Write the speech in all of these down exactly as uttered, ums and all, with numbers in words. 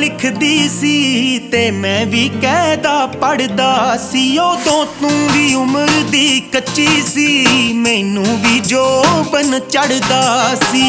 लिखदी सी ते मैं भी कहदा पढ़दा सी। उदों तू भी उम्र दी कच्ची सी, मैनू भी जोबन चढ़दा सी।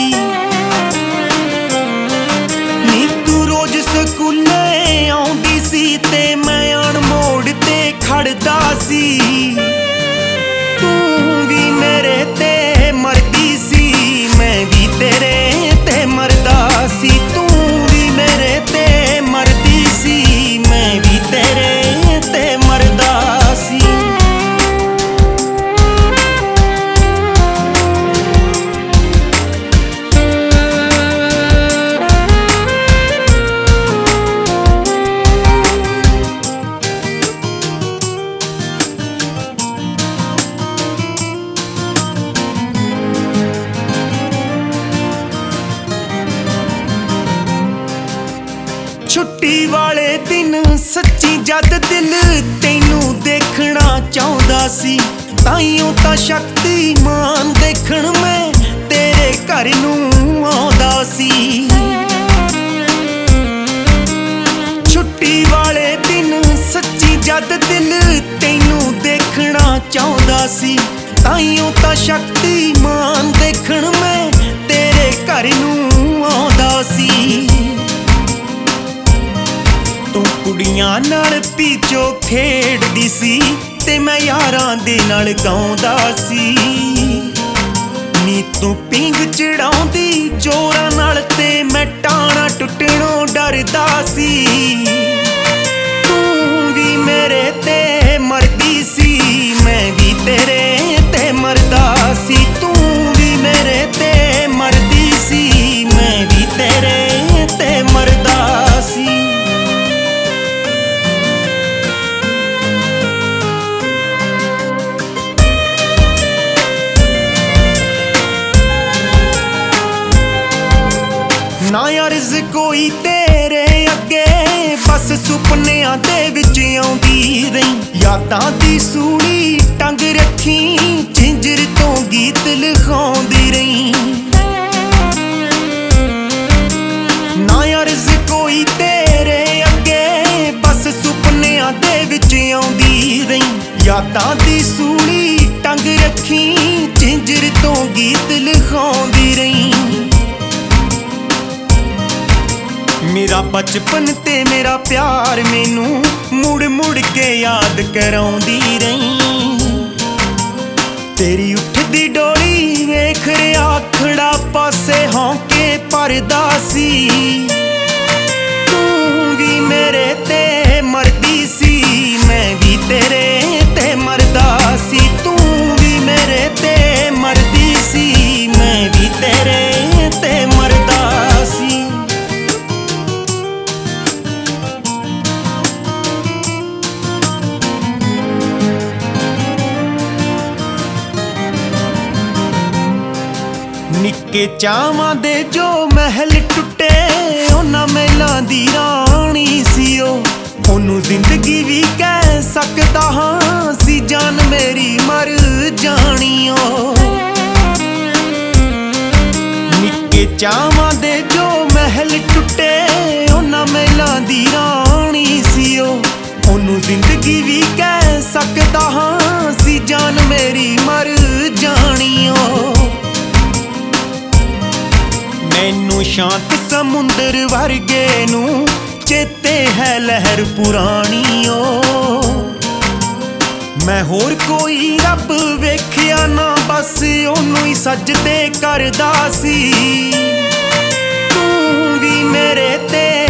नी तू रोज स्कूले आउंदी सी ते मैं अणमोड़ ते खड़दा सी। तू भी मेरे ते मरदी सी, मैं भी तेरे ते मरदा सी। तू भी मेरे ते मरदी सी, मैं भी तेरे ते मरदा सी। छुट्टी वाले दिन सच्ची जद दिल तैनू देखना चाहुंदा सी। ताइयों तां शक्तिमान देखण मैं तेरे घर नू आउंदा सी। छुट्टी वाले दिन सच्ची जद दिल तैनू देखना चाहुंदा सी। ताइयों तां शक्तिमान देखण मैं तेरे घर नू आउंदा सी। तू कुड़ियां नाल पीछो खेडदी सी ते मैं यारां दे नाल गाउंदा सी। नी तू पिंग चढ़ाउंदी जोरां नाल ते मैं टाणा टुटणों डरदा सी। तू भी मेरे ते मरदी सी, मैं भी तेरे ते मरदा सी। तू भी मेरे ते मरदी सी, मैं भी तेरे ते मरदा सी। ना अर्ज कोई तेरे अगे, बस सुपनियां दे विच आउंदी रही। यादां दी सूली टंग रखी, झिंझर तो गीत लिखाउंदी रही। ना अर्ज कोई तेरे अगे, बस सुपनियां दे विच आउंदी रही। यादां दी सूली टंग रखी, झिंझर तो गीत लिखाउंदी रही। मेरा बचपन ते मेरा प्यार मैनू मुड़ मुड़ के याद कराउंदी रही। तेरी उठदी डोली वेख रिया खड़ा पासे हौंके भरदा सी। तू भी मेरे ते मरदी सी, मैं भी तेरे ते मरदा सी। तू भी मेरे ते मरदी सी, मैं भी तेरे ते मरदा सी। निक्के चावां दे जो महल टुटे, उन्हां महलां दी राणी सी ओ। ओनू जिंदगी भी कह सकदा हां, सी जान मेरी मर जानी ओ। निक्के चावां दे जो महल टुटे, उन्हां महलां दी राणी सी ओ। ओनू जिंदगी भी कह सकदा हां, सी जान मेरी मर जानी ओ। मैनू शांत समुंदर वर्गे नू चेते है लहर पुरानी ओ। मैं होर कोई रब वेखिया ना, बस ओनू ही सजदे करदा सी। तू भी मेरे ते